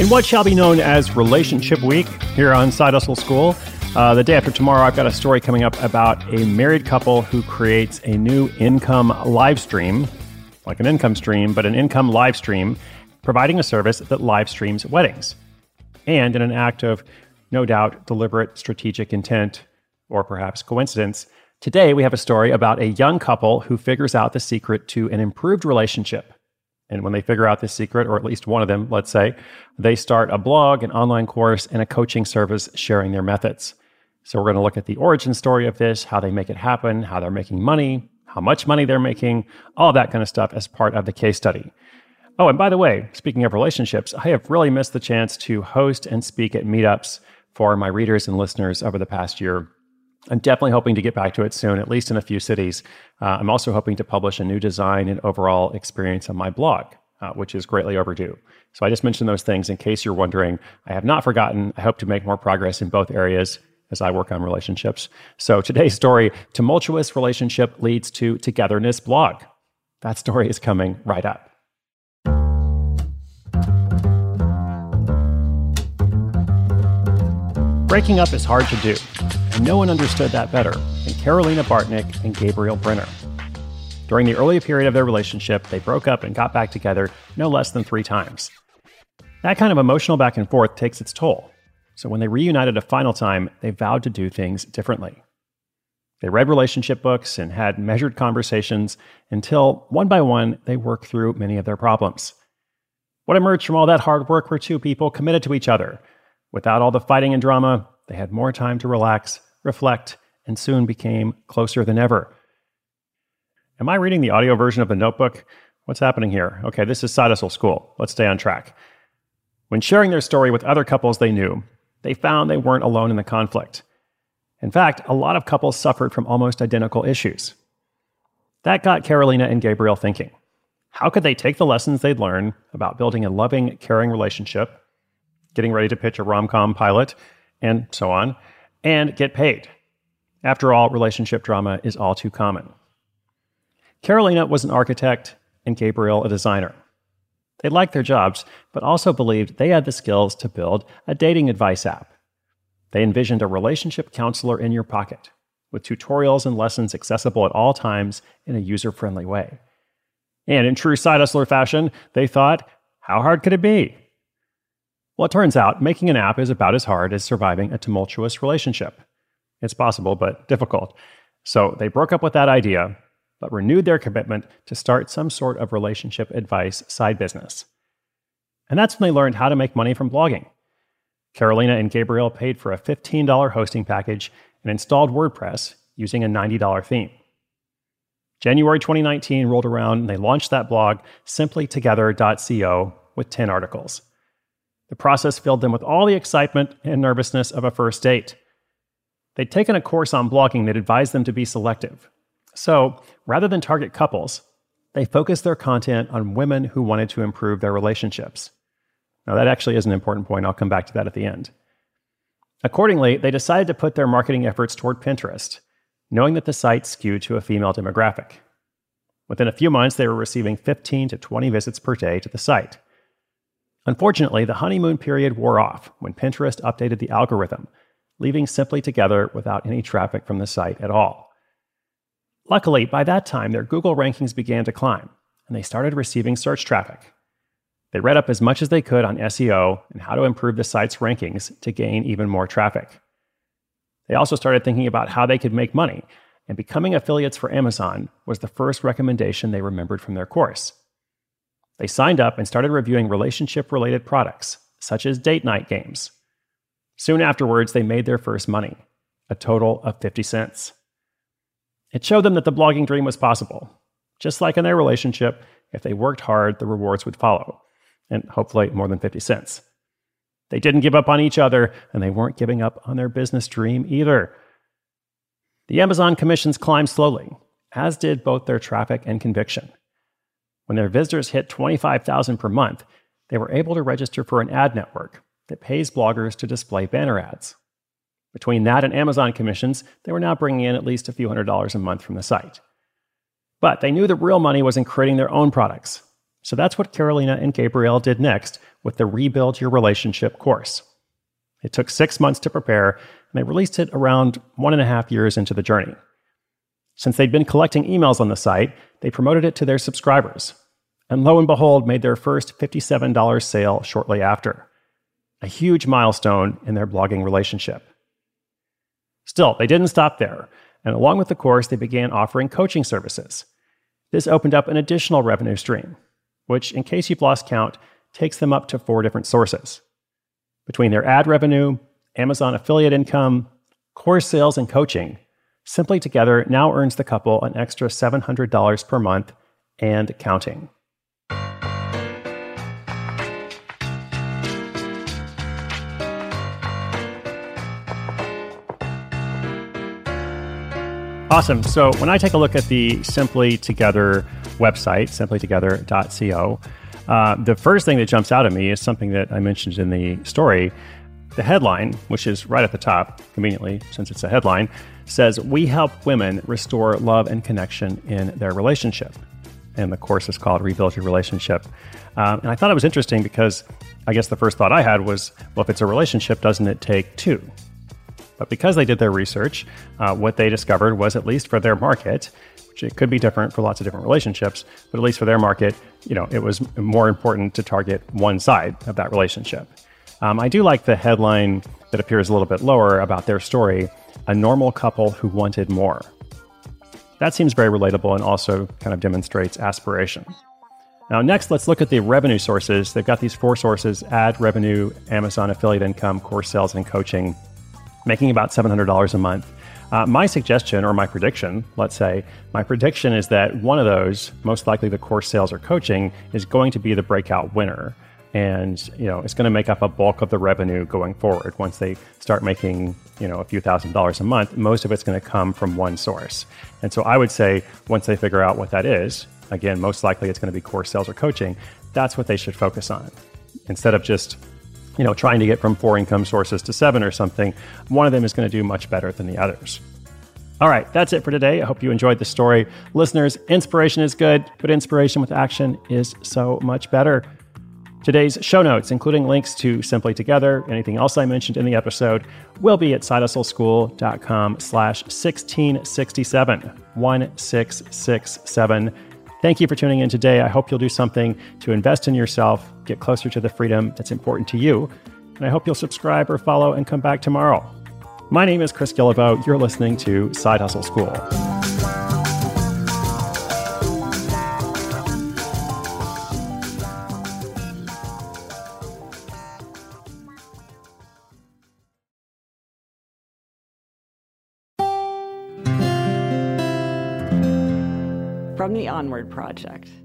In what shall be known as Relationship Week here on Side Hustle School, the day after tomorrow, I've got a story coming up about a married couple who creates a new income live stream, like an income stream, but an income live stream, providing a service that live streams weddings. And in an act of, no doubt, deliberate strategic intent, or perhaps coincidence, today we have a story about a young couple who figures out the secret to an improved relationship. And when they figure out this secret, or at least one of them, let's say, they start a blog, an online course, and a coaching service sharing their methods. So we're going to look at the origin story of this, how they make it happen, how they're making money, how much money they're making, all that kind of stuff as part of the case study. Oh, and by the way, speaking of relationships, I have really missed the chance to host and speak at meetups for my readers and listeners over the past year. I'm definitely hoping to get back to it soon, at least in a few cities. I'm also hoping to publish a new design and overall experience on my blog, which is greatly overdue. So I just mentioned those things in case you're wondering. I have not forgotten. I hope to make more progress in both areas as I work on relationships. So today's story, tumultuous relationship leads to togetherness blog. That story is coming right up. Breaking up is hard to do. And no one understood that better than Carolina Bartnick and Gabriel Brenner. During the early period of their relationship, they broke up and got back together no less than 3 times. That kind of emotional back and forth takes its toll. So when they reunited a final time, they vowed to do things differently. They read relationship books and had measured conversations until, one by one, they worked through many of their problems. What emerged from all that hard work were 2 people committed to each other. Without all the fighting and drama, they had more time to relax, reflect, and soon became closer than ever. Am I reading the audio version of The Notebook? What's happening here? Okay, this is Side Hustle School. Let's stay on track. When sharing their story with other couples they knew, they found they weren't alone in the conflict. In fact, a lot of couples suffered from almost identical issues. That got Carolina and Gabriel thinking. How could they take the lessons they'd learned about building a loving, caring relationship, getting ready to pitch a rom-com pilot, and so on, and get paid? After all, relationship drama is all too common. Carolina was an architect and Gabriel a designer. They liked their jobs, but also believed they had the skills to build a dating advice app. They envisioned a relationship counselor in your pocket, with tutorials and lessons accessible at all times in a user-friendly way. And in true side hustler fashion, they thought, how hard could it be? Well, it turns out making an app is about as hard as surviving a tumultuous relationship. It's possible, but difficult. So they broke up with that idea, but renewed their commitment to start some sort of relationship advice side business. And that's when they learned how to make money from blogging. Carolina and Gabriel paid for a $15 hosting package and installed WordPress using a $90 theme. January 2019 rolled around and they launched that blog, simplytogether.co, with 10 articles. The process filled them with all the excitement and nervousness of a first date. They'd taken a course on blogging that advised them to be selective. So, rather than target couples, they focused their content on women who wanted to improve their relationships. Now, that actually is an important point. I'll come back to that at the end. Accordingly, they decided to put their marketing efforts toward Pinterest, knowing that the site skewed to a female demographic. Within a few months, they were receiving 15 to 20 visits per day to the site. Unfortunately, the honeymoon period wore off when Pinterest updated the algorithm, leaving Simply Together without any traffic from the site at all. Luckily, by that time, their Google rankings began to climb, and they started receiving search traffic. They read up as much as they could on SEO and how to improve the site's rankings to gain even more traffic. They also started thinking about how they could make money, and becoming affiliates for Amazon was the first recommendation they remembered from their course. They signed up and started reviewing relationship-related products, such as date night games. Soon afterwards, they made their first money, a total of 50 cents. It showed them that the blogging dream was possible. Just like in their relationship, if they worked hard, the rewards would follow, and hopefully more than 50 cents. They didn't give up on each other, and they weren't giving up on their business dream either. The Amazon commissions climbed slowly, as did both their traffic and conviction. When their visitors hit 25,000 per month, they were able to register for an ad network that pays bloggers to display banner ads. Between that and Amazon commissions, they were now bringing in at least a few $100s a month from the site. But they knew the real money was in creating their own products, So that's what Carolina and Gabriel did next with the Rebuild Your Relationship course. It took 6 months to prepare, and they released it around 1.5 years into the journey. Since they'd been collecting emails on the site, they promoted it to their subscribers, and lo and behold, made their first $57 sale shortly after. A huge milestone in their blogging relationship. Still, they didn't stop there, and along with the course, they began offering coaching services. This opened up an additional revenue stream, which, in case you've lost count, takes them up to 4 different sources. Between their ad revenue, Amazon affiliate income, course sales, and coaching, Simply Together now earns the couple an extra $700 per month and counting. Awesome. So when I take a look at the Simply Together website, simplytogether.co, the first thing that jumps out at me is something that I mentioned in the story. The headline, which is right at the top, conveniently, since it's a headline, says, "We help women restore love and connection in their relationship." And the course is called Rebuild Your Relationship. And I thought it was interesting because I guess the first thought I had was, well, if it's a relationship, doesn't it take 2? But because they did their research, what they discovered was, at least for their market, which it could be different for lots of different relationships, but at least for their market, it was more important to target one side of that relationship. I do like the headline that appears a little bit lower about their story, "A normal couple who wanted more." That seems very relatable and also kind of demonstrates aspiration. Now, next, let's look at the revenue sources. They've got these 4 sources: ad revenue, Amazon affiliate income, course sales, and coaching, making about $700 a month. My suggestion, or my prediction, let's say, my prediction is that one of those, most likely the course sales or coaching, is going to be the breakout winner. And, it's going to make up a bulk of the revenue going forward. Once they start making, a few $1,000s a month, most of it's going to come from one source. And so I would say once they figure out what that is, again, most likely it's going to be course sales or coaching, that's what they should focus on. Instead of just trying to get from 4 income sources to 7 or something, one of them is going to do much better than the others. All right, that's it for today. I hope you enjoyed the story. Listeners, inspiration is good, but inspiration with action is so much better. Today's show notes, including links to Simply Together, anything else I mentioned in the episode, will be at sidehustleschool.com/1667, 1667. Thank you for tuning in today. I hope you'll do something to invest in yourself, get closer to the freedom that's important to you. And I hope you'll subscribe or follow and come back tomorrow. My name is Chris Guillebeau. You're listening to Side Hustle School. From the Onward Project.